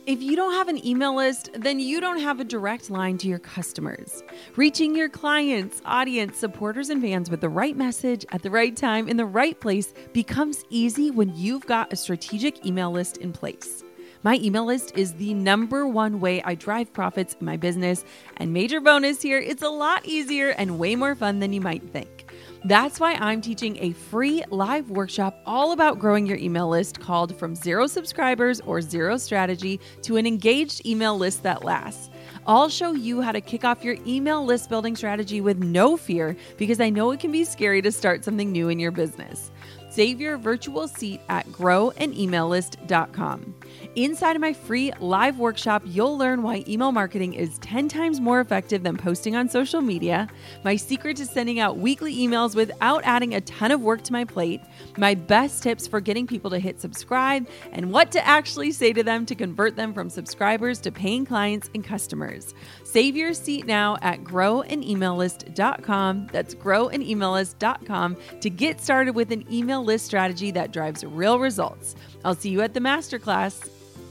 If you don't have an email list, then you don't have a direct line to your customers. Reaching your clients, audience, supporters, and fans with the right message at the right time in the right place becomes easy when you've got a strategic email list in place. My email list is the number one way I drive profits in my business, and major bonus here, it's a lot easier and way more fun than you might think. That's why I'm teaching a free live workshop all about growing your email list called From Zero Subscribers or Zero Strategy to an Engaged Email List That Lasts. I'll show you how to kick off your email list building strategy with no fear, because I know it can be scary to start something new in your business. Save your virtual seat at growanemaillist.com. Inside of my free live workshop, you'll learn why email marketing is 10 times more effective than posting on social media, my secret to sending out weekly emails without adding a ton of work to my plate, my best tips for getting people to hit subscribe, and what to actually say to them to convert them from subscribers to paying clients and customers. Save your seat now at growanemaillist.com. That's growanemaillist.com to get started with an email list strategy that drives real results. I'll see you at the masterclass.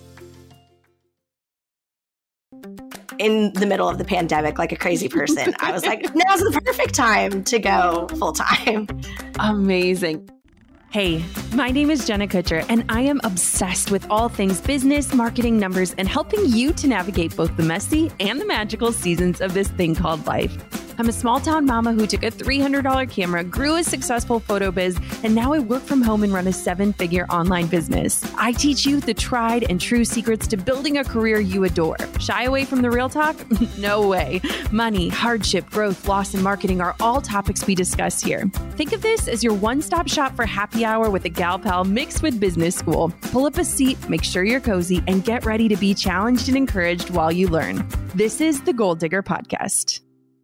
In the middle of the pandemic, like a crazy person, I was like, now's the perfect time to go full time. Amazing. Hey, my name is Jenna Kutcher, and I am obsessed with all things business, marketing, numbers, and helping you to navigate both the messy and the magical seasons of this thing called life. I'm a small town mama who took a $300 camera, grew a successful photo biz, and now I work from home and run a 7-figure online business. I teach you the tried and true secrets to building a career you adore. Shy away from the real talk? No way. Money, hardship, growth, loss, and marketing are all topics we discuss here. Think of this as your one-stop shop for happy hour with a gal pal mixed with business school. Pull up a seat, make sure you're cozy, and get ready to be challenged and encouraged while you learn. This is the Goal Digger Podcast.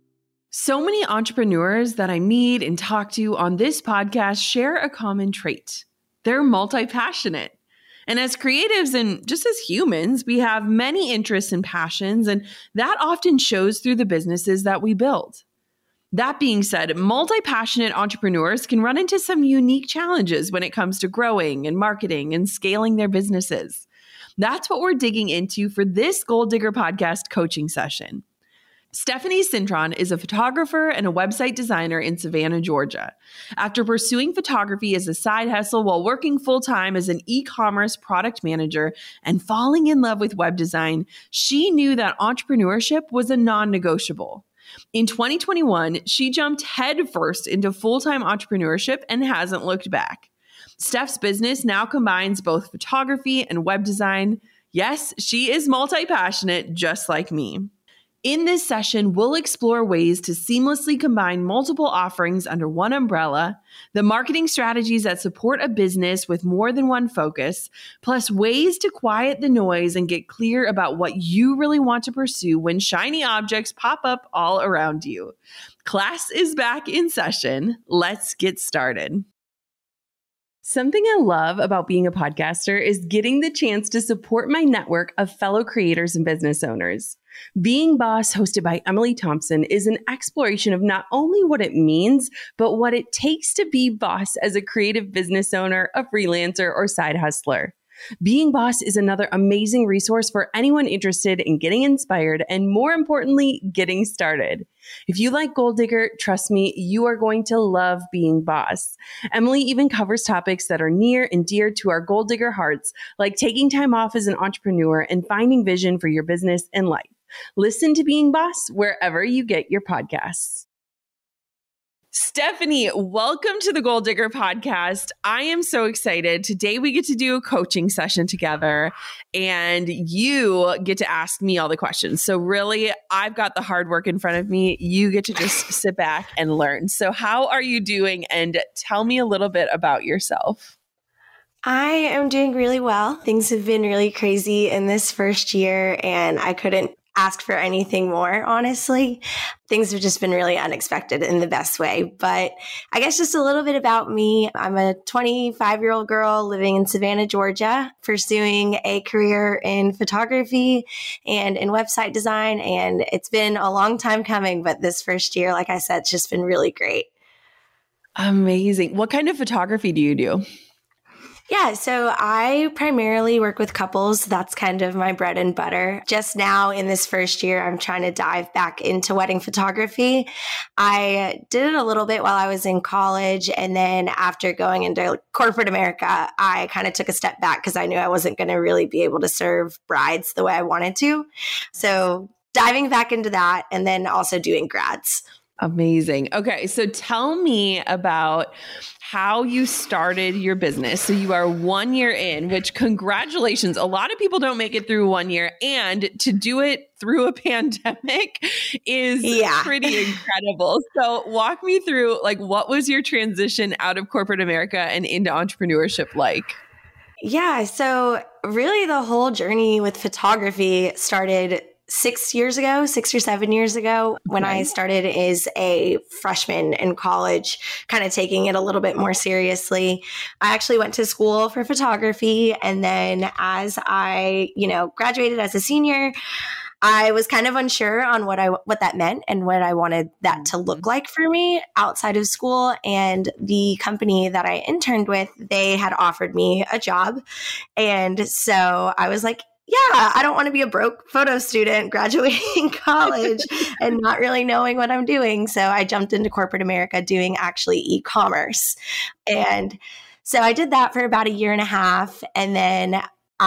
So many entrepreneurs that I meet and talk to on this podcast share a common trait. They're multi-passionate. And as creatives and just as humans, we have many interests and passions, and that often shows through the businesses that we build. That being said, multi-passionate entrepreneurs can run into some unique challenges when it comes to growing and marketing and scaling their businesses. That's what we're digging into for this Goal Digger Podcast coaching session. Stephanie Cintron is a photographer and a website designer in Savannah, Georgia. After pursuing photography as a side hustle while working full-time as an e-commerce product manager and falling in love with web design, she knew that entrepreneurship was a non-negotiable. In 2021, she jumped headfirst into full-time entrepreneurship and hasn't looked back. Steph's business now combines both photography and web design. Yes, she is multi-passionate, just like me. In this session, we'll explore ways to seamlessly combine multiple offerings under one umbrella, the marketing strategies that support a business with more than one focus, plus ways to quiet the noise and get clear about what you really want to pursue when shiny objects pop up all around you. Class is back in session. Let's get started. Something I love about being a podcaster is getting the chance to support my network of fellow creators and business owners. Being Boss, hosted by Emily Thompson, is an exploration of not only what it means, but what it takes to be boss as a creative business owner, a freelancer, or side hustler. Being Boss is another amazing resource for anyone interested in getting inspired and, more importantly, getting started. If you like Goal Digger, trust me, you are going to love Being Boss. Emily even covers topics that are near and dear to our Goal Digger hearts, like taking time off as an entrepreneur and finding vision for your business and life. Listen to Being Boss wherever you get your podcasts. Stephanie, welcome to the Goal Digger Podcast. I am so excited. Today we get to do a coaching session together and you get to ask me all the questions. So really, I've got the hard work in front of me. You get to just sit back and learn. So how are you doing? And tell me a little bit about yourself. I am doing really well. Things have been really crazy in this first year, and I couldn't ask for anything more, honestly. Things have just been really unexpected in the best way. But I guess just a little bit about me. I'm a 25-year-old girl living in Savannah, Georgia, pursuing a career in photography and in website design. And it's been a long time coming, but this first year, like I said, it's just been really great. Amazing. What kind of photography do you do? Yeah, so I primarily work with couples. That's kind of my bread and butter. Just now in this first year, I'm trying to dive back into wedding photography. I did it a little bit while I was in college. And then after going into corporate America, I kind of took a step back because I knew I wasn't going to really be able to serve brides the way I wanted to. So diving back into that and then also doing grads. Amazing. Okay. So tell me about how you started your business. So you are 1 year in, which congratulations. A lot of people don't make it through 1 year, and to do it through a pandemic is pretty incredible. So walk me through, like, what was your transition out of corporate America and into entrepreneurship like? Yeah. So really the whole journey with photography started 6 or 7 years ago when I started as a freshman in college, kind of taking it a little bit more seriously. I actually went to school for photography. And then as I, graduated as a senior, I was kind of unsure on what that meant and what I wanted that to look like for me outside of school. And the company that I interned with, they had offered me a job. And so I was like, yeah, I don't want to be a broke photo student graduating college and not really knowing what I'm doing. So I jumped into corporate America doing actually e-commerce. And so I did that for about a year and a half. And then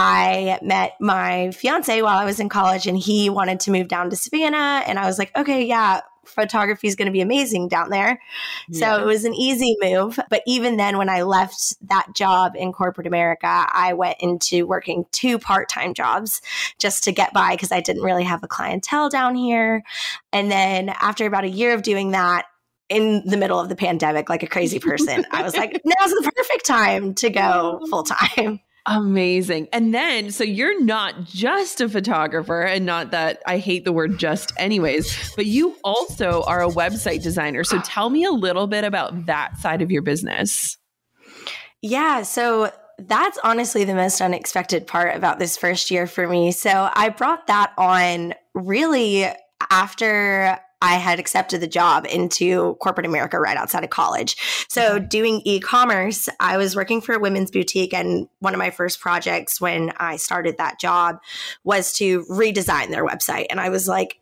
I met my fiance while I was in college, and he wanted to move down to Savannah. And I was like, okay, yeah, photography is going to be amazing down there. Yeah. So it was an easy move. But even then, when I left that job in corporate America, I went into working 2 part-time jobs just to get by because I didn't really have a clientele down here. And then after about a year of doing that, in the middle of the pandemic, like a crazy person, I was like, now's the perfect time to go full-time. Amazing. And then, so you're not just a photographer, and not that I hate the word just anyways, but you also are a website designer. So tell me a little bit about that side of your business. Yeah. So that's honestly the most unexpected part about this first year for me. So I brought that on really after I had accepted the job into corporate America right outside of college. So doing e-commerce, I was working for a women's boutique, and one of my first projects when I started that job was to redesign their website. And I was like,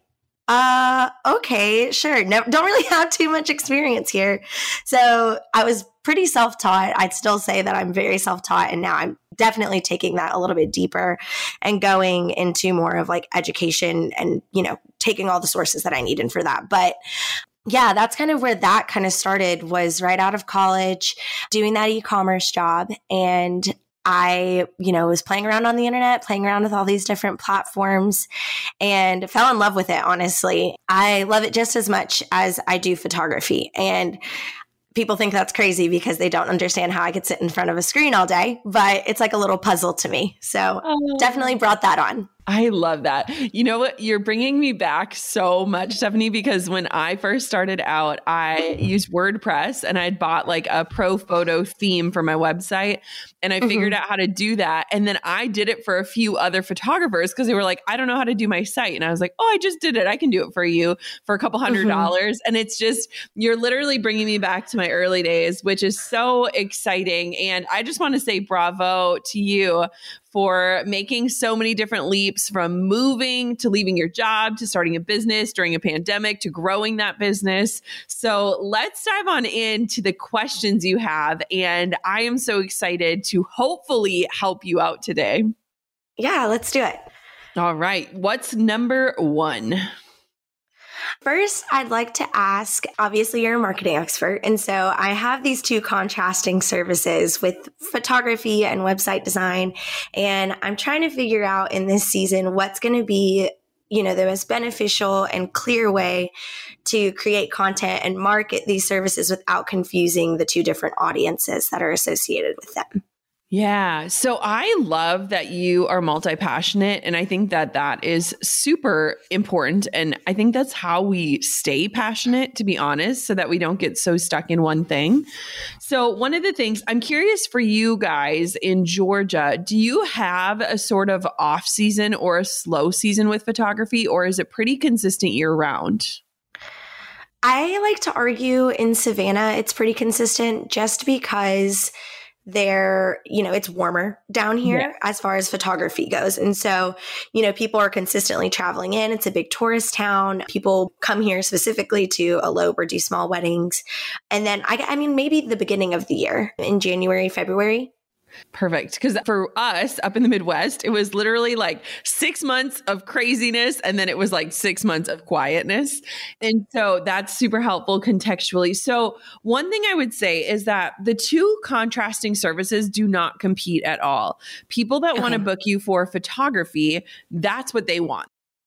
okay, sure. No, don't really have too much experience here. So I was pretty self-taught. I'd still say that I'm very self-taught. And now I'm definitely taking that a little bit deeper and going into more of like education and, taking all the sources that I need in for that. But yeah, that's kind of where that kind of started, was right out of college, doing that e-commerce job. And I, was playing around on the internet, playing around with all these different platforms, and fell in love with it, honestly. I love it just as much as I do photography. And people think that's crazy because they don't understand how I could sit in front of a screen all day, but it's like a little puzzle to me. So definitely brought that on. I love that. You know what? You're bringing me back so much, Stephanie, because when I first started out, I used WordPress and I'd bought like a pro photo theme for my website, and I figured out how to do that. And then I did it for a few other photographers because they were like, I don't know how to do my site. And I was like, oh, I just did it. I can do it for you for a couple $100. And it's just, you're literally bringing me back to my early days, which is so exciting. And I just want to say bravo to you for making so many different leaps, from moving to leaving your job to starting a business during a pandemic to growing that business. So let's dive on into the questions you have. And I am so excited to hopefully help you out today. Yeah, let's do it. All right. What's number 1? First, I'd like to ask, obviously you're a marketing expert, and so I have these 2 contrasting services with photography and website design, and I'm trying to figure out in this season what's going to be, the most beneficial and clear way to create content and market these services without confusing the 2 different audiences that are associated with them. Yeah. So I love that you are multi-passionate, and I think that that is super important. And I think that's how we stay passionate, to be honest, so that we don't get so stuck in one thing. So one of the things I'm curious for you guys in Georgia, do you have a sort of off season or a slow season with photography, or is it pretty consistent year round? I like to argue in Savannah, it's pretty consistent just because it's warmer down here as far as photography goes. And so, people are consistently traveling in. It's a big tourist town. People come here specifically to elope or do small weddings. And then, maybe the beginning of the year in January, February. Perfect. Because for us up in the Midwest, it was literally like 6 months of craziness. And then it was like 6 months of quietness. And so that's super helpful contextually. So one thing I would say is that the two contrasting services do not compete at all. People that want to book you for photography, that's what they want.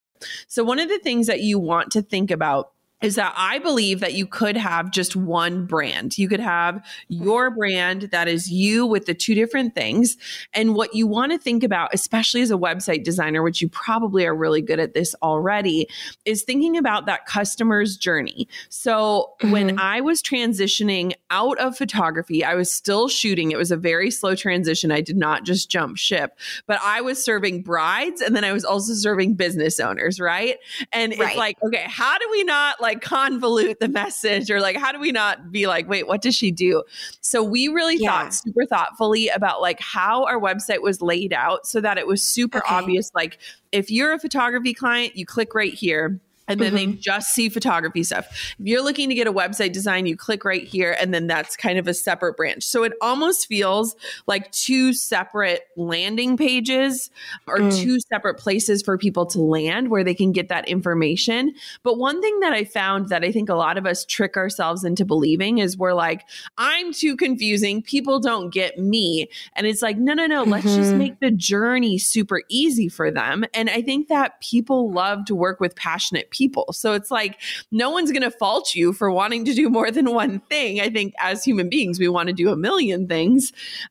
So one of the things that you want to think about is that I believe that you could have just one brand. You could have your brand that is you with the two different things. And what you want to think about, especially as a website designer, which you probably are really good at this already, is thinking about that customer's journey. So when I was transitioning out of photography, I was still shooting. It was a very slow transition. I did not just jump ship, but I was serving brides and then I was also serving business owners, right? And it's like, okay, how do we not like convolute the message, or like, how do we not be like, wait, what does she do? So we really thought super thoughtfully about like how our website was laid out so that it was super obvious. Like if you're a photography client, you click right here. And then they just see photography stuff. If you're looking to get a website design, you click right here, and then that's kind of a separate branch. So it almost feels like two separate landing pages or two separate places for people to land where they can get that information. But one thing that I found that I think a lot of us trick ourselves into believing is we're like, I'm too confusing. People don't get me. And it's like, no. Let's just make the journey super easy for them. And I think that people love to work with passionate people. So it's like, no one's going to fault you for wanting to do more than one thing. I think as human beings, we want to do a million things.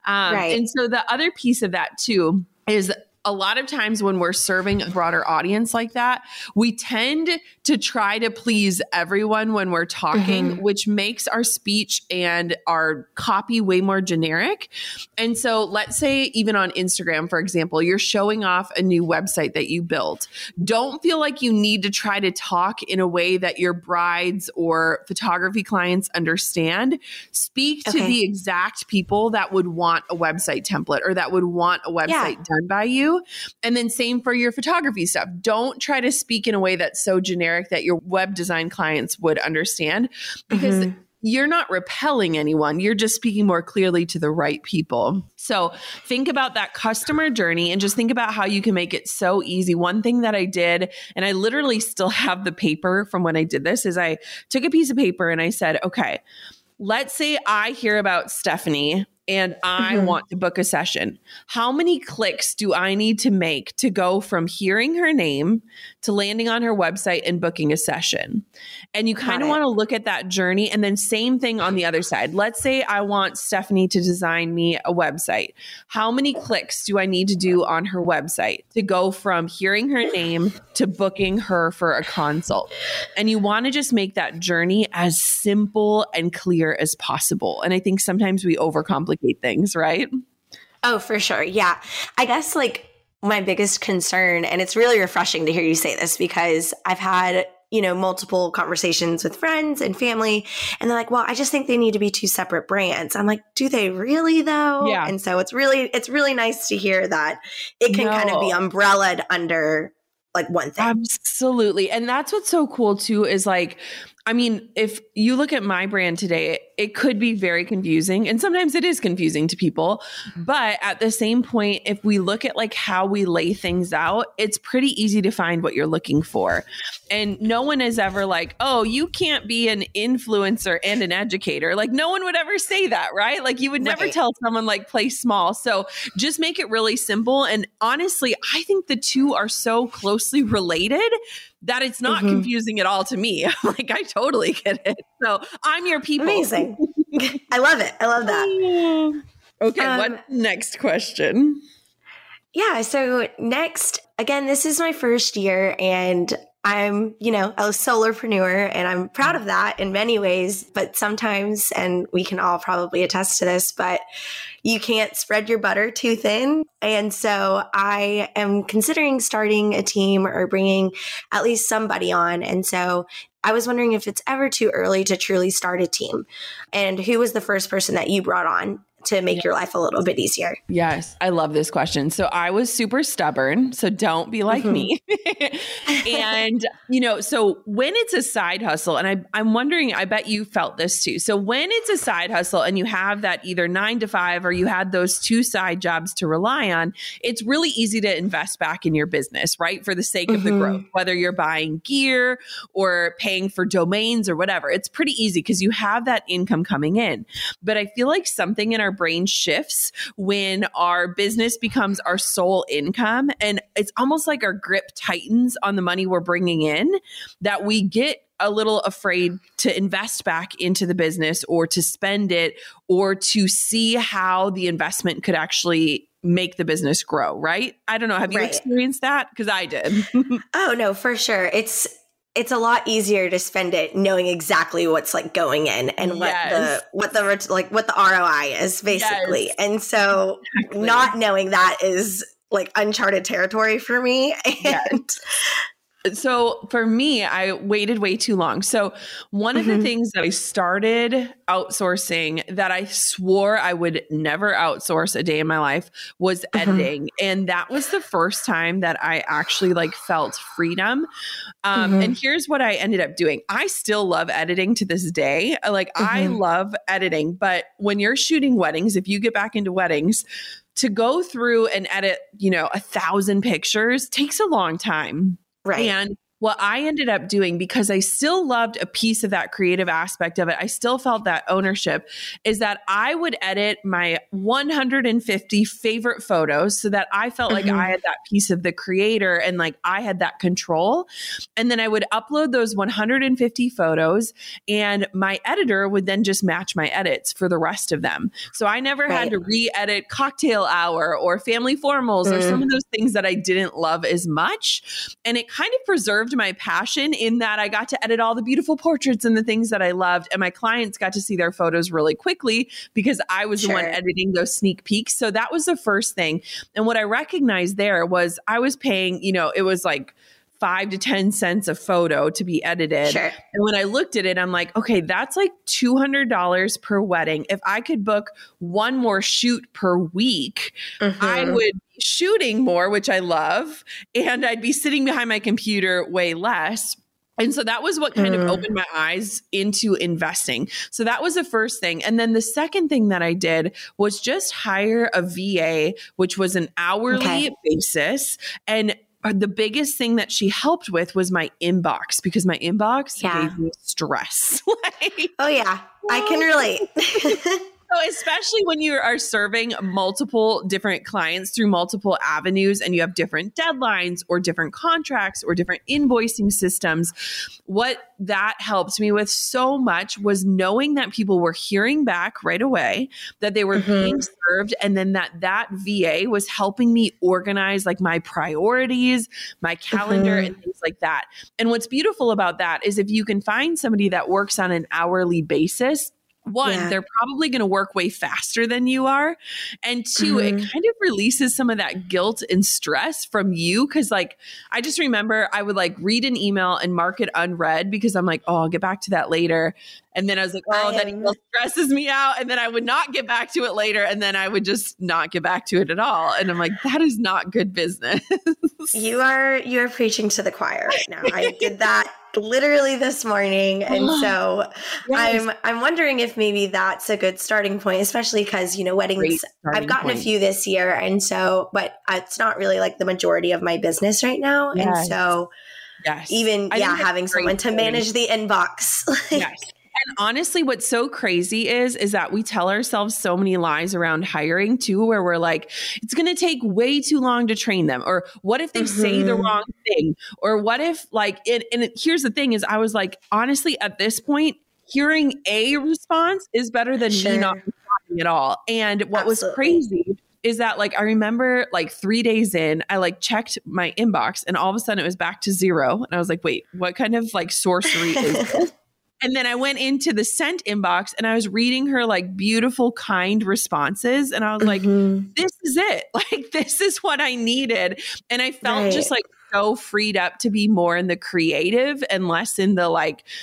And so the other piece of that too is a lot of times when we're serving a broader audience like that, we tend to try to please everyone when we're talking, which makes our speech and our copy way more generic. And so let's say even on Instagram, for example, you're showing off a new website that you built. Don't feel like you need to try to talk in a way that your brides or photography clients understand. Speak to the exact people that would want a website template or that would want a website done by you. And then same for your photography stuff. Don't try to speak in a way that's so generic that your web design clients would understand, because you're not repelling anyone. You're just speaking more clearly to the right people. So think about that customer journey and just think about how you can make it so easy. One thing that I did, and I literally still have the paper from when I did this, is I took a piece of paper and I said, okay, let's say I hear about Stephanie and I want to book a session. How many clicks do I need to make to go from hearing her name to landing on her website and booking a session? And you kind of want to look at that journey. And then same thing on the other side. Let's say I want Stephanie to design me a website. How many clicks do I need to do on her website to go from hearing her name to booking her for a consult? And you want to just make that journey as simple and clear as possible. And I think sometimes we overcomplicate things, right? Oh, for sure. Yeah. I guess like my biggest concern, and it's really refreshing to hear you say this because I've had, multiple conversations with friends and family, and they're like, well, I just think they need to be two separate brands. I'm like, do they really though? Yeah. And so it's really nice to hear that it can kind of be umbrellaed under like one thing. Absolutely. And that's what's so cool too, is like, I mean, if you look at my brand today, it could be very confusing. And sometimes it is confusing to people. But at the same point, if we look at like how we lay things out, it's pretty easy to find what you're looking for. And no one is ever like, oh, you can't be an influencer and an educator. Like no one would ever say that, right? Like you would never tell someone like play small. So just make it really simple. And honestly, I think the two are so closely related that it's not confusing at all to me. Like, I totally get it. So I'm your people. Amazing. I love it. I love that. Okay. What's the next question? Yeah. So next, again, this is my first year and I'm, a solopreneur and I'm proud of that in many ways, but sometimes, and we can all probably attest to this, but you can't spread your butter too thin. And so I am considering starting a team or bringing at least somebody on. And so I was wondering if it's ever too early to truly start a team, and who was the first person that you brought on to make your life a little bit easier. Yes. I love this question. So I was super stubborn. So don't be like me. And, so when it's a side hustle, and I'm wondering, I bet you felt this too. So when it's a side hustle and you have that either 9 to 5 or you had those 2 side jobs to rely on, it's really easy to invest back in your business, right? For the sake of the growth, whether you're buying gear or paying for domains or whatever. It's pretty easy because you have that income coming in. But I feel like something in our brain shifts when our business becomes our sole income. And it's almost like our grip tightens on the money we're bringing in, that we get a little afraid to invest back into the business or to spend it or to see how the investment could actually make the business grow, right? I don't know. Have you experienced that? Because I did. Oh, no, for sure. It's a lot easier to spend it knowing exactly what's like going in and what the ROI is basically. Yes. And so not knowing that is like uncharted territory for me. And so for me, I waited way too long. So one of the things that I started outsourcing that I swore I would never outsource a day in my life was editing. And that was the first time that I actually like felt freedom. And here's what I ended up doing. I still love editing to this day. Like I love editing, but when you're shooting weddings, if you get back into weddings, to go through and edit, 1,000 pictures takes a long time. Right. And what I ended up doing, because I still loved a piece of that creative aspect of it, I still felt that ownership, is that I would edit my 150 favorite photos so that I felt like I had that piece of the creator and like I had that control. And then I would upload those 150 photos and my editor would then just match my edits for the rest of them. So I never had to re-edit Cocktail Hour or Family Formals or some of those things that I didn't love as much. And it kind of preserved my passion in that I got to edit all the beautiful portraits and the things that I loved. And my clients got to see their photos really quickly because I was the one editing those sneak peeks. So that was the first thing. And what I recognized there was I was paying, it was like 5 to 10 cents a photo to be edited. And when I looked at it, I'm like, okay, that's like $200 per wedding. If I could book one more shoot per week, I would be shooting more, which I love. And I'd be sitting behind my computer way less. And so that was what kind of opened my eyes into investing. So that was the first thing. And then the second thing that I did was just hire a VA, which was an hourly basis. And the biggest thing that she helped with was my inbox, because my inbox gave me stress. Oh yeah, I can relate. So especially when you are serving multiple different clients through multiple avenues and you have different deadlines or different contracts or different invoicing systems, what that helped me with so much was knowing that people were hearing back right away, that they were being served, and then that VA was helping me organize like my priorities, my calendar, and things like that. And what's beautiful about that is if you can find somebody that works on an hourly basis, one, they're probably going to work way faster than you are. And two, it kind of releases some of that guilt and stress from you. Cause like, I just remember I would like read an email and mark it unread because I'm like, oh, I'll get back to that later. And then I was like, oh, that email stresses me out. And then I would not get back to it later. And then I would just not get back to it at all. And I'm like, that is not good business. You are preaching to the choir right now. I did that literally this morning. And so I'm wondering if maybe that's a good starting point, especially because, weddings, I've gotten a few this year. And so, but it's not really like the majority of my business right now. And so even, having someone to manage the inbox. And honestly, what's so crazy is that we tell ourselves so many lies around hiring too, where we're like, it's going to take way too long to train them. Or what if they say the wrong thing? Or what if here's the thing is I was like, honestly, at this point, hearing a response is better than me not responding at all. And what was crazy is that like, I remember like 3 days in, I like checked my inbox and all of a sudden it was back to 0. And I was like, wait, what kind of like sorcery is this? And then I went into the sent inbox and I was reading her like beautiful, kind responses. And I was like, this is it. Like, this is what I needed. And I felt just like so freed up to be more in the creative and less in the like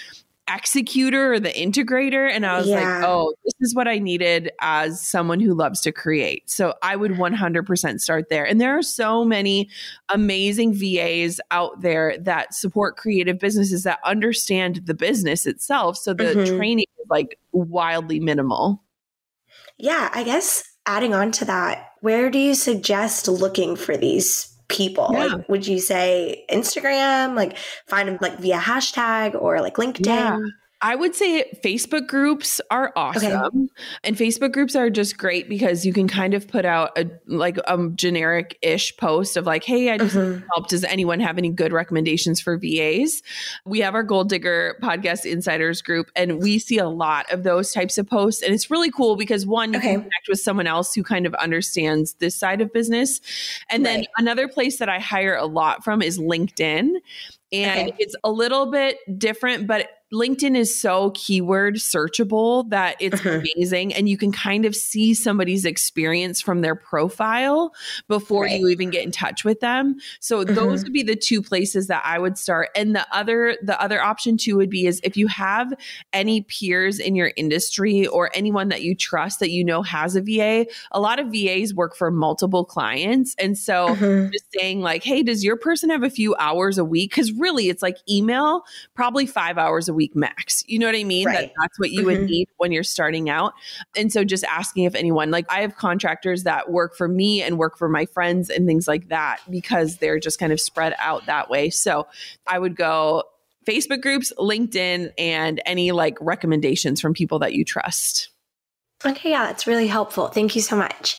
executor or the integrator. And I was like, oh, this is what I needed as someone who loves to create. So I would 100% start there. And there are so many amazing VAs out there that support creative businesses that understand the business itself. So the training is like wildly minimal. Yeah, I guess adding on to that, where do you suggest looking for these people? Yeah. Like, would you say Instagram, like find them like via hashtag or like LinkedIn? Yeah. I would say Facebook groups are awesome. Okay. And Facebook groups are just great because you can kind of put out a generic-ish post of like, hey, I just need help. Does anyone have any good recommendations for VAs? We have our Goal Digger Podcast Insiders group, and we see a lot of those types of posts. And it's really cool because one, you can connect with someone else who kind of understands this side of business. And then another place that I hire a lot from is LinkedIn. And it's a little bit different, but LinkedIn is so keyword searchable that it's amazing. And you can kind of see somebody's experience from their profile before you even get in touch with them. So those would be the two places that I would start. And the other option too would be is if you have any peers in your industry or anyone that you trust that you know has a VA, a lot of VAs work for multiple clients. And so just saying like, hey, does your person have a few hours a week? Because really it's like email, probably 5 hours a week max. You know what I mean? That's what you would need when you're starting out. And so just asking if anyone, like I have contractors that work for me and work for my friends and things like that because they're just kind of spread out that way. So I would go Facebook groups, LinkedIn, and any like recommendations from people that you trust. Okay. Yeah, that's really helpful. Thank you so much.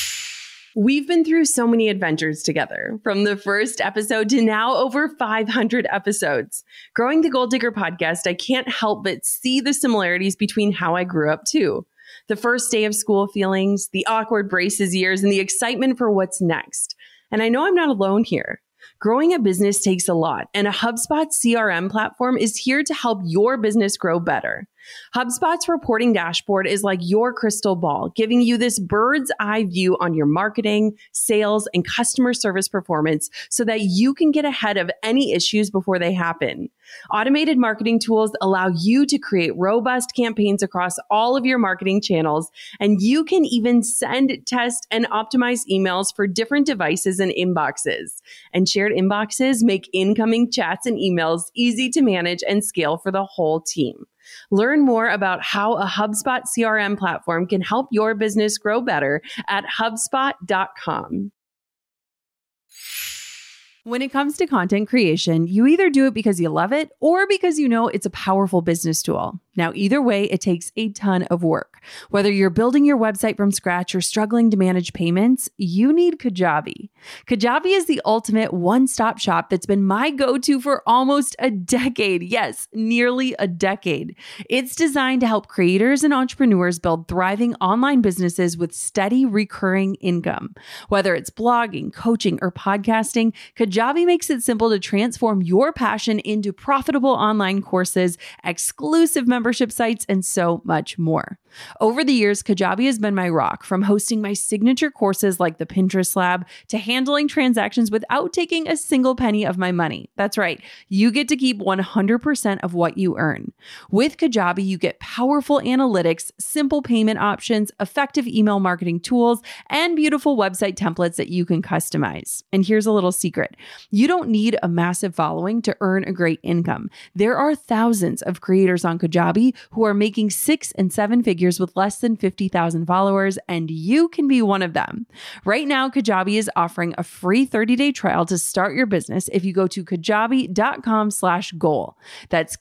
We've been through so many adventures together, from the first episode to now over 500 episodes. Growing the Goal Digger Podcast, I can't help but see the similarities between how I grew up too. The first day of school feelings, the awkward braces years, and the excitement for what's next. And I know I'm not alone here. Growing a business takes a lot, and a HubSpot CRM platform is here to help your business grow better. HubSpot's reporting dashboard is like your crystal ball, giving you this bird's eye view on your marketing, sales, and customer service performance so that you can get ahead of any issues before they happen. Automated marketing tools allow you to create robust campaigns across all of your marketing channels, and you can even send, test, and optimize emails for different devices and inboxes. And shared inboxes make incoming chats and emails easy to manage and scale for the whole team. Learn more about how a HubSpot CRM platform can help your business grow better at HubSpot.com. When it comes to content creation, you either do it because you love it or because you know it's a powerful business tool. Now, either way, it takes a ton of work. Whether you're building your website from scratch or struggling to manage payments, you need Kajabi. Kajabi is the ultimate one-stop shop that's been my go-to for almost a decade. Yes, nearly a decade. It's designed to help creators and entrepreneurs build thriving online businesses with steady recurring income. Whether it's blogging, coaching, or podcasting, Kajabi makes it simple to transform your passion into profitable online courses, exclusive membership sites, and so much more. Over the years, Kajabi has been my rock, from hosting my signature courses like the Pinterest Lab to handling transactions without taking a single penny of my money. That's right. You get to keep 100% of what you earn. With Kajabi, you get powerful analytics, simple payment options, effective email marketing tools, and beautiful website templates that you can customize. And here's a little secret. You don't need a massive following to earn a great income. There are thousands of creators on Kajabi who are making 6 and 7 figures with less than 50,000 followers, and you can be one of them. Right now, Kajabi is offering a free 30-day trial to start your business if you go to kajabi.com/goal. That's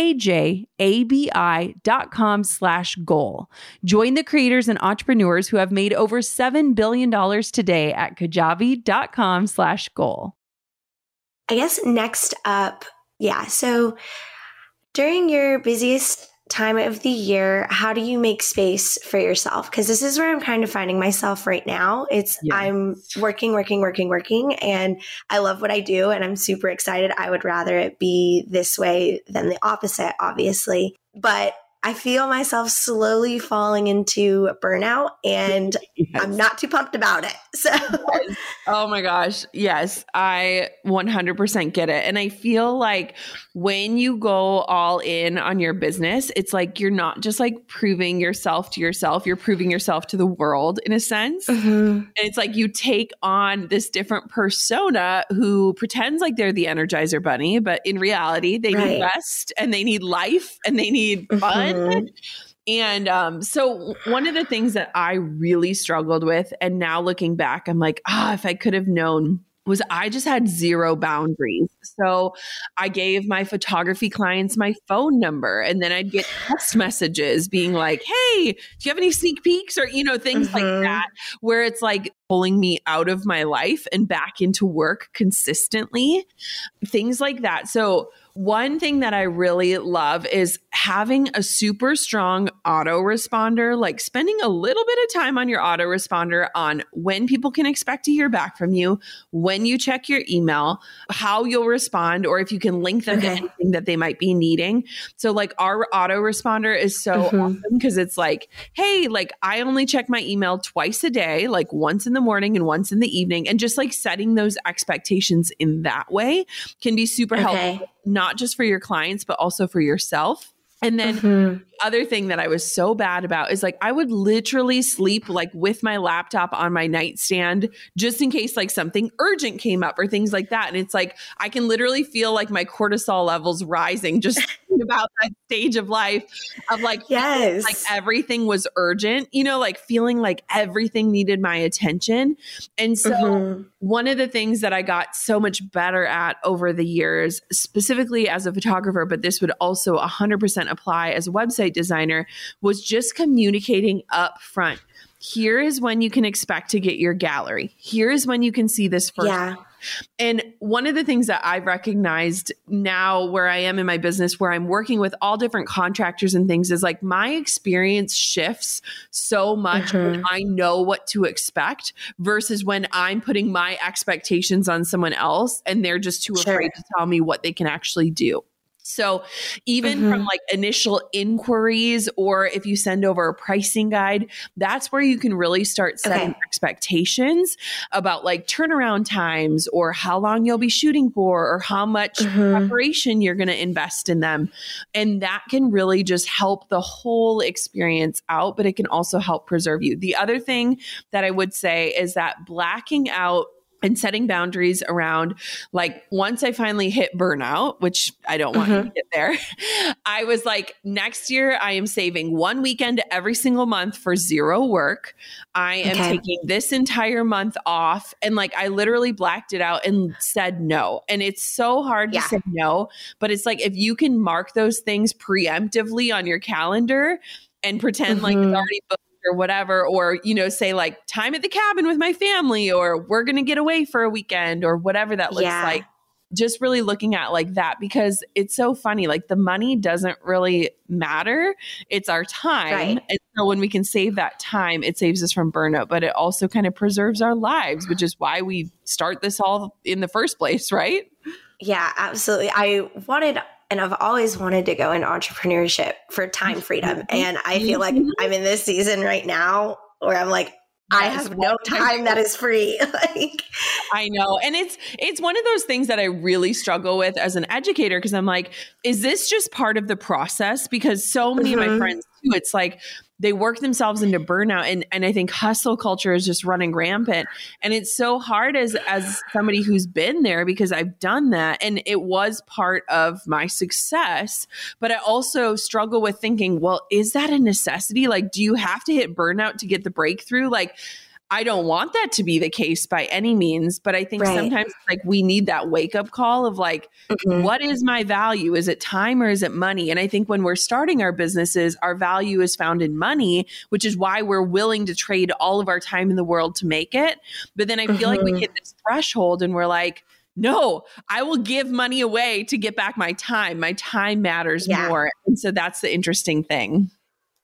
KAJABI.com/goal. Join the creators and entrepreneurs who have made over $7 billion today at kajabi.com/goal. I guess next up, so during your busiest time of the year, how do you make space for yourself? Because this is where I'm kind of finding myself right now. I'm working, and I love what I do, and I'm super excited. I would rather it be this way than the opposite, obviously. But I feel myself slowly falling into burnout, and I'm not too pumped about it. So, yes. Oh my gosh. Yes, I 100% get it. And I feel like when you go all in on your business, it's like you're not just like proving yourself to yourself, you're proving yourself to the world in a sense. And it's like you take on this different persona who pretends like they're the Energizer Bunny, but in reality, they need rest and they need life and they need fun. And so one of the things that I really struggled with, and now looking back, I'm like, if I could have known, was I just had zero boundaries. So I gave my photography clients my phone number, and then I'd get text messages being like, hey, do you have any sneak peeks or, things like that, where it's like pulling me out of my life and back into work consistently, things like that. So one thing that I really love is having a super strong autoresponder, like spending a little bit of time on your autoresponder on when people can expect to hear back from you, when you check your email, how you'll respond, or if you can link them to anything that they might be needing. So like our autoresponder is so awesome because it's like, hey, like I only check my email twice a day, like once in the morning and once in the evening. And just like setting those expectations in that way can be super helpful, not just for your clients, but also for yourself. And then the other thing that I was so bad about is like, I would literally sleep like with my laptop on my nightstand, just in case like something urgent came up or things like that. And it's like, I can literally feel like my cortisol levels rising just about that stage of life of like, like everything was urgent, like feeling like everything needed my attention. And so one of the things that I got so much better at over the years, specifically as a photographer, but this would also 100% apply as a website designer, was just communicating up front. Here is when you can expect to get your gallery. Here is when you can see this first. And one of the things that I've recognized now where I am in my business, where I'm working with all different contractors and things, is like my experience shifts so much when I know what to expect versus when I'm putting my expectations on someone else and they're just too afraid to tell me what they can actually do. So even from like initial inquiries, or if you send over a pricing guide, that's where you can really start setting expectations about like turnaround times or how long you'll be shooting for or how much preparation you're going to invest in them. And that can really just help the whole experience out, but it can also help preserve you. The other thing that I would say is that blacking out and setting boundaries around, like, once I finally hit burnout, which I don't want to get there, I was like, next year I am saving one weekend every single month for zero work. I am taking this entire month off. And like, I literally blacked it out and said no. And it's so hard to say no, but it's like, if you can mark those things preemptively on your calendar and pretend like it's already booked or whatever, or, say like time at the cabin with my family, or we're going to get away for a weekend, or whatever that looks like, just really looking at like that, because it's so funny. Like the money doesn't really matter. It's our time. And so when we can save that time, it saves us from burnout, but it also kind of preserves our lives, which is why we start this all in the first place. Right? Yeah, absolutely. And I've always wanted to go into entrepreneurship for time freedom. And I feel like I'm in this season right now where I'm like, I have no time that is free. Like, I know. And it's one of those things that I really struggle with as an educator, because I'm like, is this just part of the process? Because so many of my friends too, it's like they work themselves into burnout. And I think hustle culture is just running rampant. And it's so hard as somebody who's been there, because I've done that and it was part of my success. But I also struggle with thinking, well, is that a necessity? Like, do you have to hit burnout to get the breakthrough? Like, I don't want that to be the case by any means, but I think sometimes like we need that wake up call of like, what is my value? Is it time or is it money? And I think when we're starting our businesses, our value is found in money, which is why we're willing to trade all of our time in the world to make it. But then I feel like we hit this threshold and we're like, no, I will give money away to get back my time. My time matters more. And so that's the interesting thing.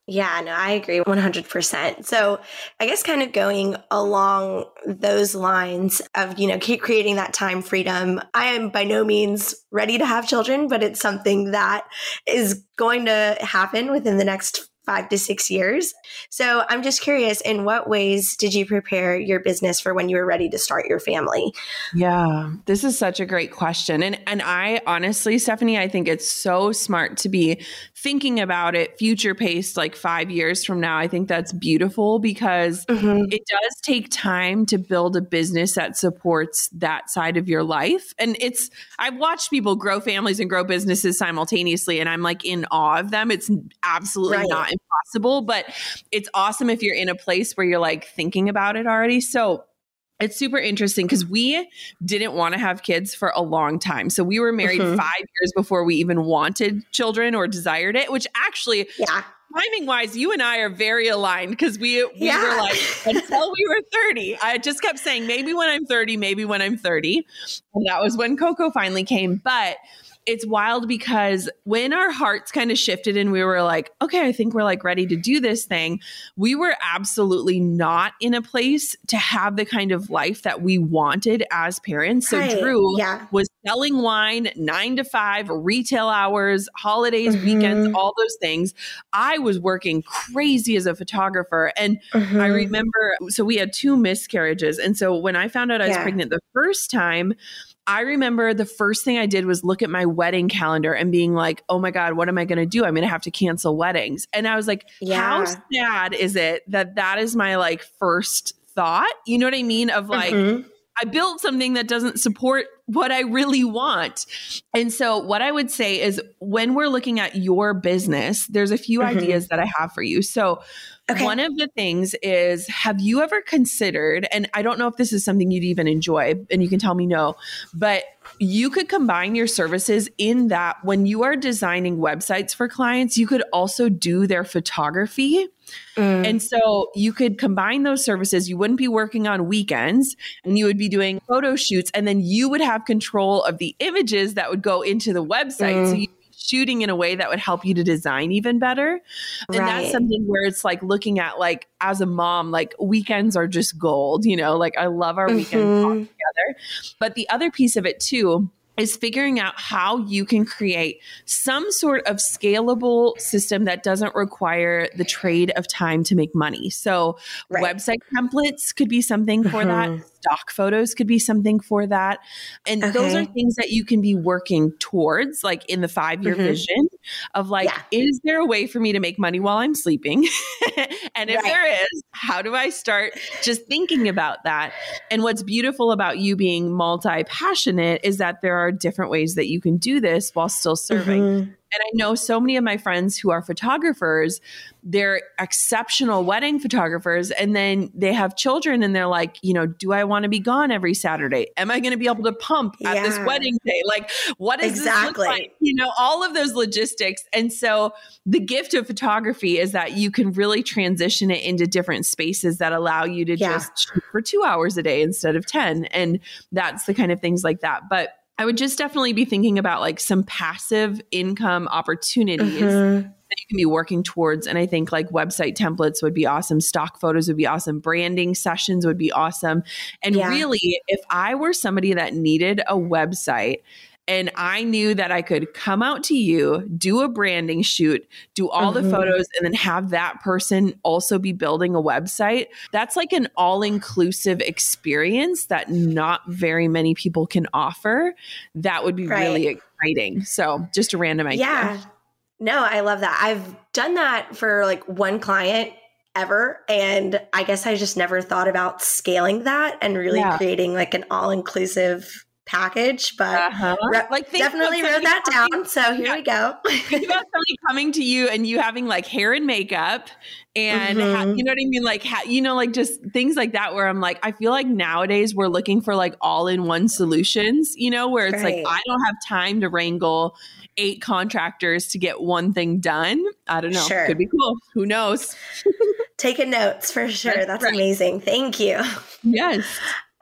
Yeah, no, I agree 100%. So I guess kind of going along those lines of, keep creating that time freedom. I am by no means ready to have children, but it's something that is going to happen within the next 5 to 6 years. So I'm just curious, in what ways did you prepare your business for when you were ready to start your family? Yeah, this is such a great question. And I honestly, Stephanie, I think it's so smart to be thinking about it future paced like 5 years from now. I think that's beautiful because it does take time to build a business that supports that side of your life. And I've watched people grow families and grow businesses simultaneously, and I'm like in awe of them. It's absolutely not impossible, but it's awesome if you're in a place where you're like thinking about it already. So it's super interesting because we didn't want to have kids for a long time. So we were married 5 years before we even wanted children or desired it, which actually, timing wise, you and I are very aligned because we were like, until we were 30, I just kept saying, maybe when I'm 30, maybe when I'm 30. And that was when Coco finally came. But it's wild because when our hearts kind of shifted and we were like, okay, I think we're like ready to do this thing, we were absolutely not in a place to have the kind of life that we wanted as parents. So Drew was selling wine 9 to 5, retail hours, holidays, weekends, all those things. I was working crazy as a photographer. And I remember, so we had 2 miscarriages. And so when I found out I was pregnant the first time, I remember the first thing I did was look at my wedding calendar and being like, oh my God, what am I going to do? I'm going to have to cancel weddings. And I was like, how sad is it that is my like first thought? You know what I mean? Of like, I built something that doesn't support what I really want. And so what I would say is when we're looking at your business, there's a few ideas that I have for you. So one of the things is, have you ever considered, and I don't know if this is something you'd even enjoy, and you can tell me no, but you could combine your services in that when you are designing websites for clients, you could also do their photography. And so you could combine those services. You wouldn't be working on weekends and you would be doing photo shoots, and then you would have control of the images that would go into the website. So you'd be shooting in a way that would help you to design even better. And that's something where it's like looking at like as a mom, like weekends are just gold, like I love our weekends all together. But the other piece of it too is figuring out how you can create some sort of scalable system that doesn't require the trade of time to make money. So website templates could be something for that. Stock photos could be something for that. And those are things that you can be working towards, like in the 5-year vision of like, is there a way for me to make money while I'm sleeping? And if there is, how do I start just thinking about that? And what's beautiful about you being multi-passionate is that there are different ways that you can do this while still serving. And I know so many of my friends who are photographers, they're exceptional wedding photographers, and then they have children and they're like, do I want to be gone every Saturday? Am I going to be able to pump at this wedding day? Like, what does this look like? All of those logistics. And so the gift of photography is that you can really transition it into different spaces that allow you to just shoot for 2 hours a day instead of 10. And that's the kind of things like that. But I would just definitely be thinking about like some passive income opportunities that you can be working towards. And I think like website templates would be awesome. Stock photos would be awesome. Branding sessions would be awesome. And really, if I were somebody that needed a website and I knew that I could come out to you, do a branding shoot, do all the photos, and then have that person also be building a website, that's like an all-inclusive experience that not very many people can offer. That would be really exciting. So just a random idea. Yeah. No, I love that. I've done that for like one client ever. And I guess I just never thought about scaling that and really creating like an all-inclusive package, but definitely wrote that down. So here we go. Think about somebody coming to you and you having like hair and makeup and you know what I mean? Like, like just things like that where I'm like, I feel like nowadays we're looking for like all-in-one solutions, where it's like, I don't have time to wrangle 8 contractors to get one thing done. I don't know. Could be cool. Who knows? Taking notes for sure. That's amazing. Thank you. Yes.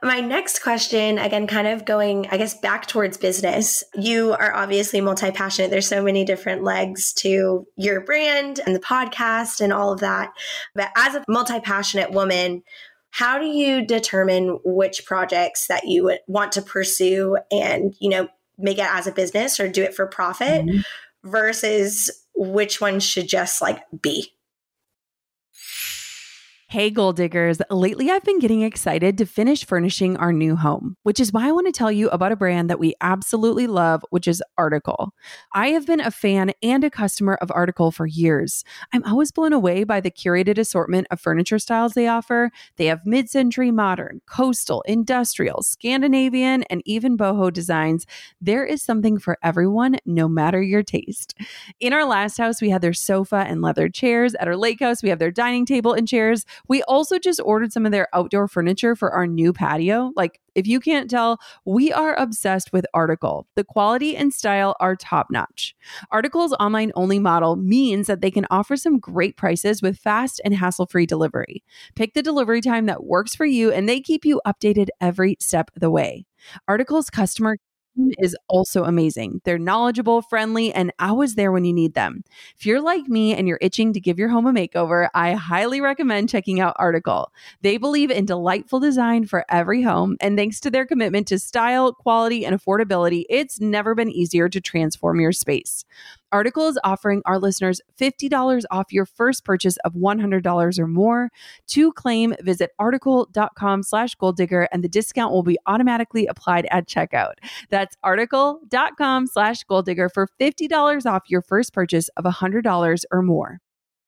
My next question, again, kind of going, I guess, back towards business. You are obviously multi-passionate. There's so many different legs to your brand and the podcast and all of that. But as a multi-passionate woman, how do you determine which projects that you would want to pursue and, make it as a business or do it for profit versus which one should just be? Hey, goal diggers. Lately, I've been getting excited to finish furnishing our new home, which is why I want to tell you about a brand that we absolutely love, which is Article. I have been a fan and a customer of Article for years. I'm always blown away by the curated assortment of furniture styles they offer. They have mid-century modern, coastal, industrial, Scandinavian, and even boho designs. There is something for everyone, no matter your taste. In our last house, we had their sofa and leather chairs. At our lake house, we have their dining table and chairs. We also just ordered some of their outdoor furniture for our new patio. If you can't tell, we are obsessed with Article. The quality and style are top notch. Article's online only model means that they can offer some great prices with fast and hassle-free delivery. Pick the delivery time that works for you, and they keep you updated every step of the way. Article's customer is also amazing. They're knowledgeable, friendly, and always there when you need them. If you're like me and you're itching to give your home a makeover, I highly recommend checking out Article. They believe in delightful design for every home, and thanks to their commitment to style, quality, and affordability, it's never been easier to transform your space. Article is offering our listeners $50 off your first purchase of $100 or more. To claim, visit article.com/goaldigger and the discount will be automatically applied at checkout. That's article.com/goaldigger for $50 off your first purchase of $100 or more.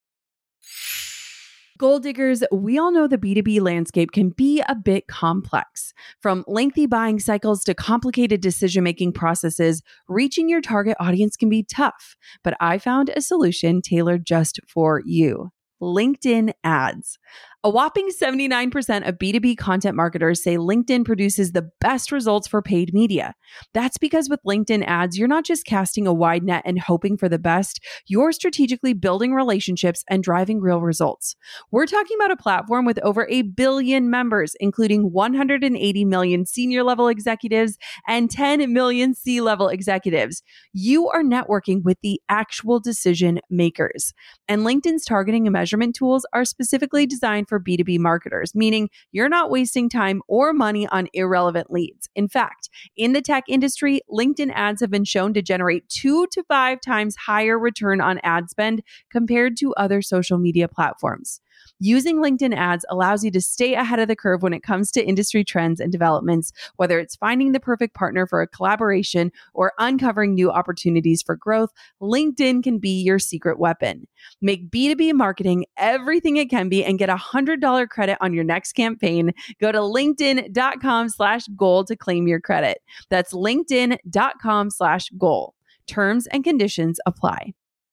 Goal diggers, we all know the B2B landscape can be a bit complex. From lengthy buying cycles to complicated decision-making processes, reaching your target audience can be tough. But I found a solution tailored just for you: LinkedIn ads. A whopping 79% of B2B content marketers say LinkedIn produces the best results for paid media. That's because with LinkedIn ads, you're not just casting a wide net and hoping for the best, you're strategically building relationships and driving real results. We're talking about a platform with over 1 billion members, including 180 million senior level executives and 10 million C-level executives. You are networking with the actual decision makers. And LinkedIn's targeting and measurement tools are specifically designed for B2B marketers, meaning you're not wasting time or money on irrelevant leads. In fact, in the tech industry, LinkedIn ads have been shown to generate 2 to 5 times higher return on ad spend compared to other social media platforms. Using LinkedIn ads allows you to stay ahead of the curve when it comes to industry trends and developments, whether it's finding the perfect partner for a collaboration or uncovering new opportunities for growth. LinkedIn can be your secret weapon. Make B2B marketing everything it can be and get $100 credit on your next campaign. Go to linkedin.com/goal to claim your credit. That's linkedin.com/goal. Terms and conditions apply.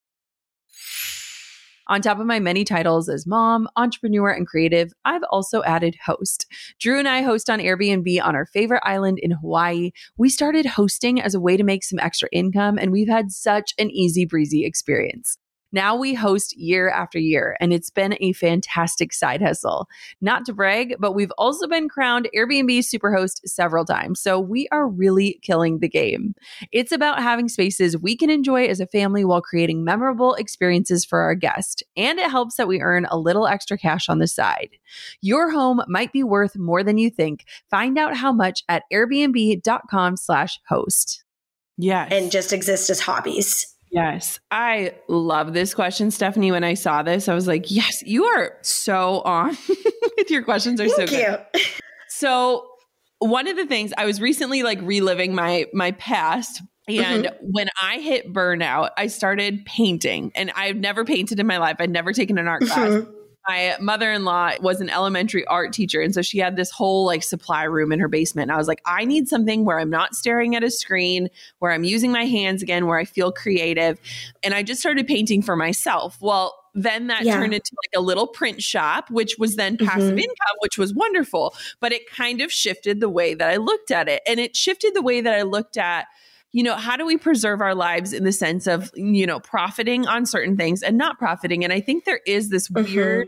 On top of my many titles as mom, entrepreneur, and creative, I've also added host. Drew and I host on Airbnb on our favorite island in Hawaii. We started hosting as a way to make some extra income, and we've had such an easy breezy experience. Now we host year after year, and it's been a fantastic side hustle. Not to brag, but we've also been crowned Airbnb Superhost several times, so we are really killing the game. It's about having spaces we can enjoy as a family while creating memorable experiences for our guests, and it helps that we earn a little extra cash on the side. Your home might be worth more than you think. Find out how much at airbnb.com/host. Yes. And just exist as hobbies. Yes. I love this question, Stephanie. When I saw this, I was like, yes, you are so on with your questions are so good. So one of the things I was recently reliving my past. And when I hit burnout, I started painting, and I've never painted in my life. I'd never taken an art class. My mother-in-law was an elementary art teacher. And so she had this whole supply room in her basement. And I was like, I need something where I'm not staring at a screen, where I'm using my hands again, where I feel creative. And I just started painting for myself. Well, then that turned into a little print shop, which was then passive income, which was wonderful. But it kind of shifted the way that I looked at it. And it shifted the way that I looked at, how do we preserve our lives in the sense of, profiting on certain things and not profiting? And I think there is this weird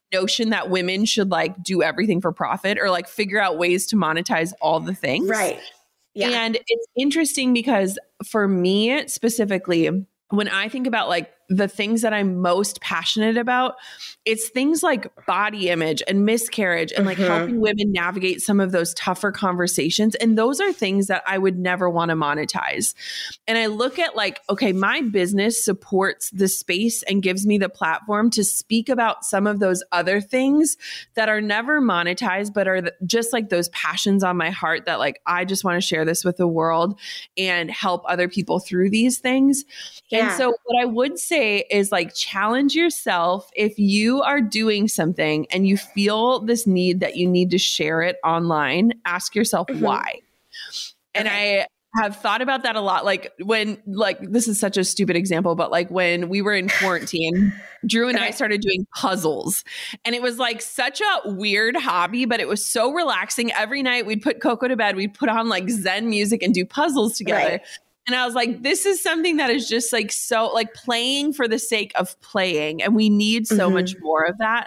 notion that women should like do everything for profit or like figure out ways to monetize all the things. Right. Yeah. And it's interesting because for me specifically, when I think about like the things that I'm most passionate about, it's things like body image and miscarriage and like helping women navigate some of those tougher conversations. And those are things that I would never want to monetize. And I look at like, okay, my business supports the space and gives me the platform to speak about some of those other things that are never monetized, but are just like those passions on my heart that like, I just want to share this with the world and help other people through these things. Yeah. And so what I would say is like challenge yourself. If you are doing something and you feel this need that you need to share it online, ask yourself why. And I have thought about that a lot. Like when, like, this is such a stupid example, but like when we were in quarantine, Drew and I started doing puzzles, and it was like such a weird hobby, but it was so relaxing. Every night we'd put Coco to bed, we'd put on like Zen music and do puzzles together. Right. And I was like, this is something that is just like, so like playing for the sake of playing. And we need so much more of that.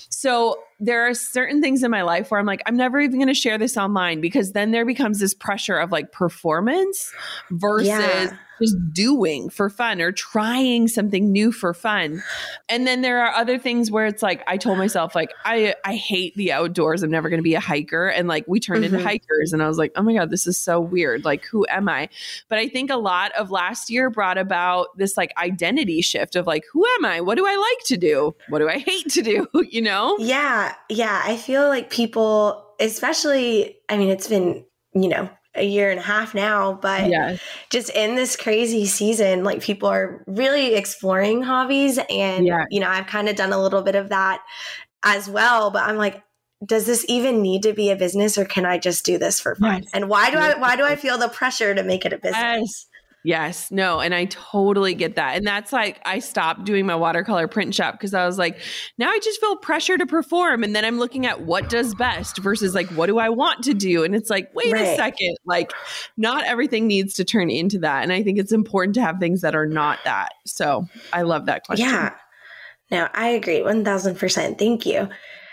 So there are certain things in my life where I'm like, I'm never even going to share this online, because then there becomes this pressure of like performance versus just doing for fun or trying something new for fun. And then there are other things where it's like, I told myself like, I hate the outdoors. I'm never going to be a hiker. And like we turned into hikers, and I was like, oh my God, this is so weird. Like, who am I? But I think a lot of last year brought about this like identity shift of like, who am I? What do I like to do? What do I hate to do? You know? Yeah. Yeah. I feel like people, especially, I mean, it's been, you know, a year and a half now, but just in this crazy season, like people are really exploring hobbies. And, you know, I've kind of done a little bit of that as well, but I'm like, does this even need to be a business, or can I just do this for fun? And why do I feel the pressure to make it a business? Yes. No. And I totally get that. And that's like, I stopped doing my watercolor print shop because I was like, now I just feel pressure to perform. And then I'm looking at what does best versus like, what do I want to do? And it's like, wait a second, like not everything needs to turn into that. And I think it's important to have things that are not that. So I love that question. Yeah. No, I agree. 1000%. Thank you.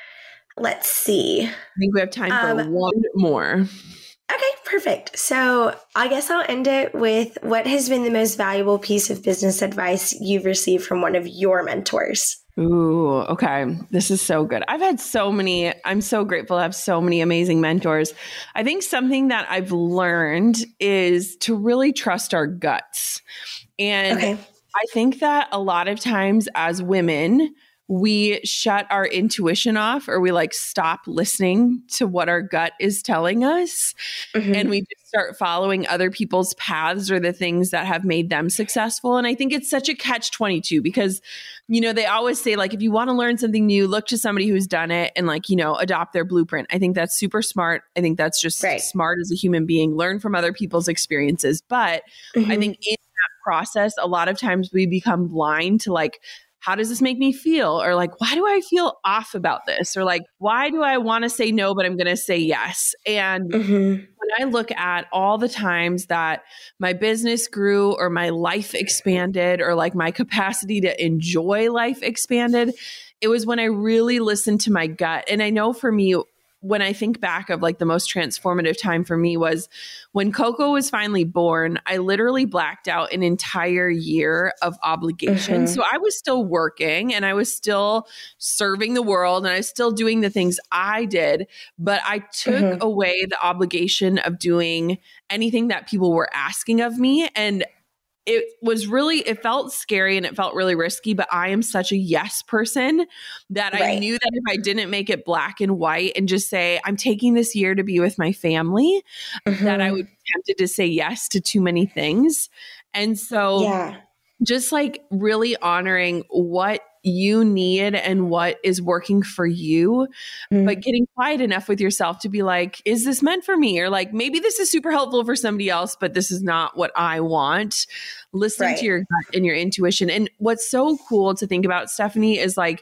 Let's see. I think we have time for one more. Okay, perfect. So I guess I'll end it with, what has been the most valuable piece of business advice you've received from one of your mentors? Ooh, okay. This is so good. I've had so many. I'm so grateful to have so many amazing mentors. I think something that I've learned is to really trust our guts. And I think that a lot of times as women, we shut our intuition off, or we like stop listening to what our gut is telling us. And we just start following other people's paths or the things that have made them successful. And I think it's such a catch-22 because, you know, they always say like, if you want to learn something new, look to somebody who's done it and like, you know, adopt their blueprint. I think that's super smart. I think that's just smart as a human being, learn from other people's experiences. But I think in that process, a lot of times we become blind to like, how does this make me feel? Or like, why do I feel off about this? Or like, why do I want to say no, but I'm going to say yes? And when I look at all the times that my business grew or my life expanded or like my capacity to enjoy life expanded, it was when I really listened to my gut. And I know for me, when I think back of like the most transformative time for me was when Coco was finally born. I literally blacked out an entire year of obligation. So I was still working and I was still serving the world and I was still doing the things I did, but I took away the obligation of doing anything that people were asking of me. And it was really, it felt scary and it felt really risky, but I am such a yes person that I knew that if I didn't make it black and white and just say, I'm taking this year to be with my family, that I would be tempted to say yes to too many things. And so just like really honoring what you need and what is working for you, but getting quiet enough with yourself to be like, is this meant for me? Or like, maybe this is super helpful for somebody else, but this is not what I want. Listen to your gut and your intuition. And what's so cool to think about, Stephanie, is like,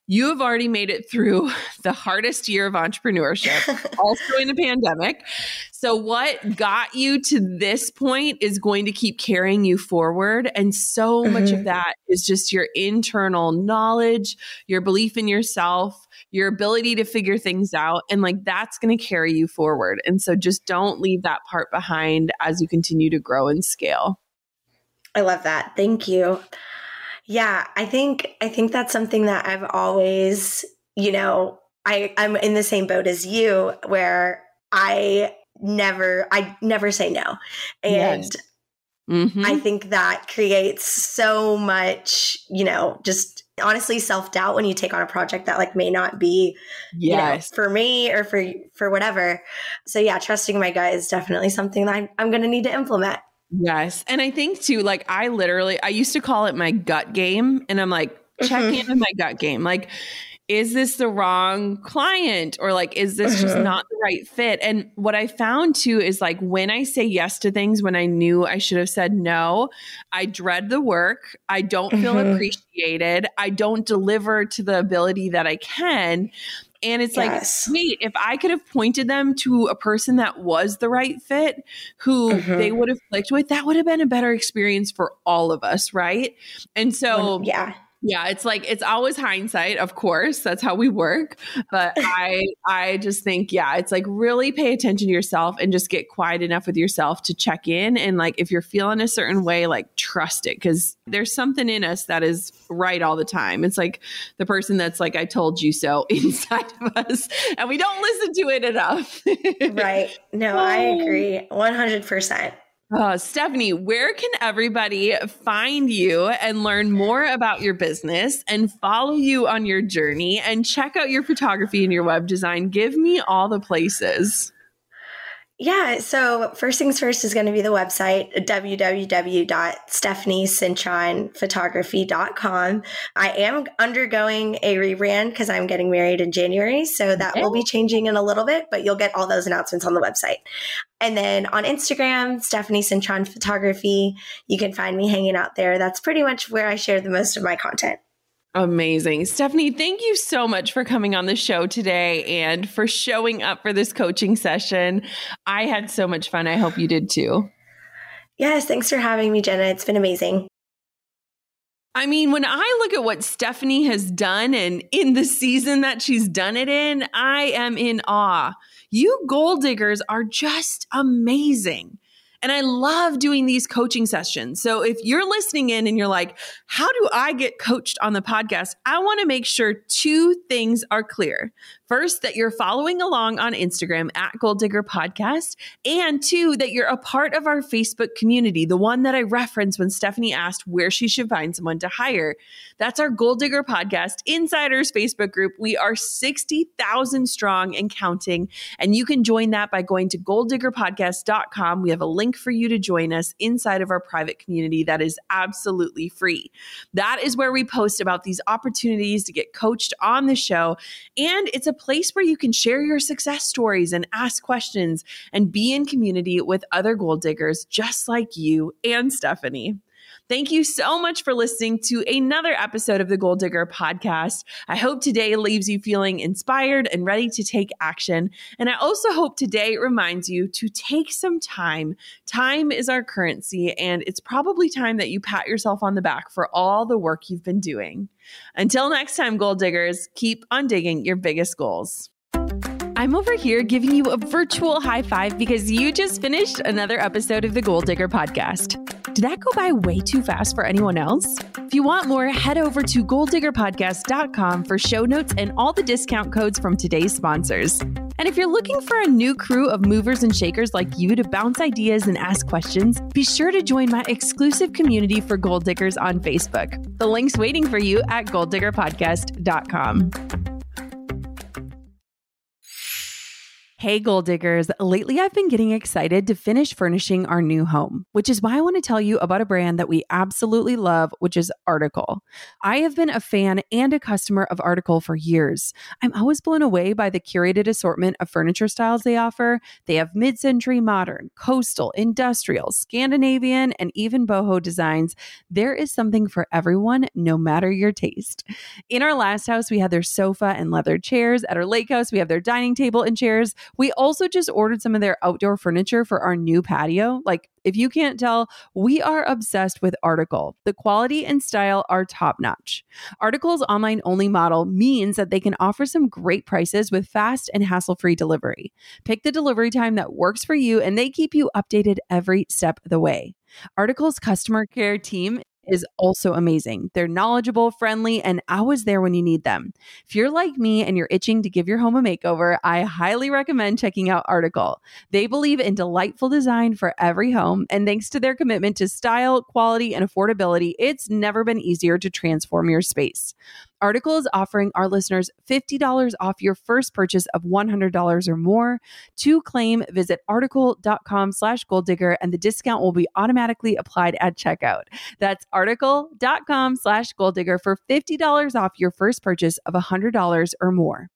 You have already made it through the hardest year of entrepreneurship, also in a pandemic. So what got you to this point is going to keep carrying you forward. And so much of that is just your internal knowledge, your belief in yourself, your ability to figure things out. And like, that's going to carry you forward. And so just don't leave that part behind as you continue to grow and scale. I love that. Thank you. Yeah, I think that's something that I've always, I'm in the same boat as you, where I never say no. And I think that creates so much, just honestly self-doubt when you take on a project that like may not be, for me or for whatever. So yeah, trusting my gut is definitely something that I'm going to need to implement. Yes. And I think too, like I used to call it my gut game, and I'm like, check in with my gut game. Like, is this the wrong client, or like, is this just not the right fit? And what I found too is like, when I say yes to things, when I knew I should have said no, I dread the work. I don't feel appreciated. I don't deliver to the ability that I can. And it's like, wait, if I could have pointed them to a person that was the right fit, who they would have clicked with, that would have been a better experience for all of us, right? And so, yeah, it's like, it's always hindsight, of course. That's how we work. But I just think, it's like, really pay attention to yourself and just get quiet enough with yourself to check in. And like, if you're feeling a certain way, like trust it, because there's something in us that is right all the time. It's like the person that's like, I told you so inside of us, and we don't listen to it enough. Right. No, I agree 100%. Stephanie, where can everybody find you and learn more about your business and follow you on your journey and check out your photography and your web design? Give me all the places. Yeah. So first things first is going to be the website, www.stephaniecintronphotography.com. I am undergoing a rebrand because I'm getting married in January. So that will be changing in a little bit, but you'll get all those announcements on the website. And then on Instagram, Stephanie Cintron Photography, you can find me hanging out there. That's pretty much where I share the most of my content. Amazing. Stephanie, thank you so much for coming on the show today and for showing up for this coaching session. I had so much fun. I hope you did too. Yes, thanks for having me, Jenna. It's been amazing. I mean, when I look at what Stephanie has done and in the season that she's done it in, I am in awe. You goal diggers are just amazing. And I love doing these coaching sessions. So if you're listening in and you're like, how do I get coached on the podcast? I want to make sure two things are clear. First, that you're following along on Instagram at Goal Digger Podcast. And two, that you're a part of our Facebook community, the one that I referenced when Stephanie asked where she should find someone to hire. That's our Goal Digger Podcast Insiders Facebook group. We are 60,000 strong and counting. And you can join that by going to goaldiggerpodcast.com. We have a link for you to join us inside of our private community that is absolutely free. That is where we post about these opportunities to get coached on the show. And it's a place where you can share your success stories and ask questions and be in community with other goal diggers just like you and Stephanie. Thank you so much for listening to another episode of the Goal Digger Podcast. I hope today leaves you feeling inspired and ready to take action. And I also hope today reminds you to take some time. Time is our currency, and it's probably time that you pat yourself on the back for all the work you've been doing. Until next time, goal diggers, keep on digging your biggest goals. I'm over here giving you a virtual high five because you just finished another episode of the Goal Digger Podcast. Did that go by way too fast for anyone else? If you want more, head over to goaldiggerpodcast.com for show notes and all the discount codes from today's sponsors. And if you're looking for a new crew of movers and shakers like you to bounce ideas and ask questions, be sure to join my exclusive community for goal diggers on Facebook. The link's waiting for you at goaldiggerpodcast.com. Hey, Goal Diggers. Lately, I've been getting excited to finish furnishing our new home, which is why I want to tell you about a brand that we absolutely love, which is Article. I have been a fan and a customer of Article for years. I'm always blown away by the curated assortment of furniture styles they offer. They have mid-century modern, coastal, industrial, Scandinavian, and even boho designs. There is something for everyone, no matter your taste. In our last house, we had their sofa and leather chairs. At our lake house, we have their dining table and chairs. We also just ordered some of their outdoor furniture for our new patio. Like, if you can't tell, we are obsessed with Article. The quality and style are top notch. Article's online only model means that they can offer some great prices with fast and hassle-free delivery. Pick the delivery time that works for you, and they keep you updated every step of the way. Article's customer care team is also amazing. They're knowledgeable, friendly, and always there when you need them. If you're like me and you're itching to give your home a makeover, I highly recommend checking out Article. They believe in delightful design for every home, and thanks to their commitment to style, quality, and affordability, it's never been easier to transform your space. Article is offering our listeners $50 off your first purchase of $100 or more. To claim, visit article.com/goaldigger and the discount will be automatically applied at checkout. That's article.com/goaldigger for $50 off your first purchase of $100 or more.